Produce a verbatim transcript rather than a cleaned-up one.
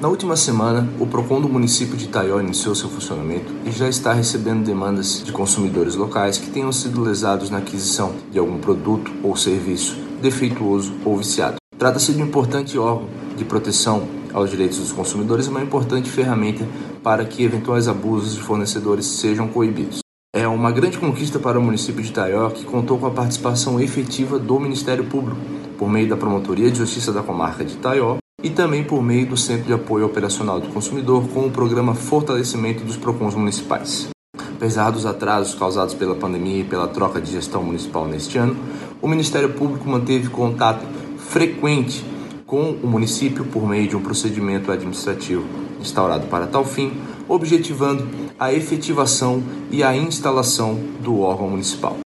Na última semana, o PROCON do município de Itaió iniciou seu funcionamento e já está recebendo demandas de consumidores locais que tenham sido lesados na aquisição de algum produto ou serviço defeituoso ou viciado. Trata-se de um importante órgão de proteção aos direitos dos consumidores e uma importante ferramenta para que eventuais abusos de fornecedores sejam coibidos. É uma grande conquista para o município de Itaió, que contou com a participação efetiva do Ministério Público, por meio da Promotoria de Justiça da Comarca de Itaió e também por meio do Centro de Apoio Operacional do Consumidor, com o programa Fortalecimento dos PROCONs Municipais. Apesar dos atrasos causados pela pandemia e pela troca de gestão municipal neste ano, o Ministério Público manteve contato frequente com o município por meio de um procedimento administrativo instaurado para tal fim, objetivando a efetivação e a instalação do órgão municipal.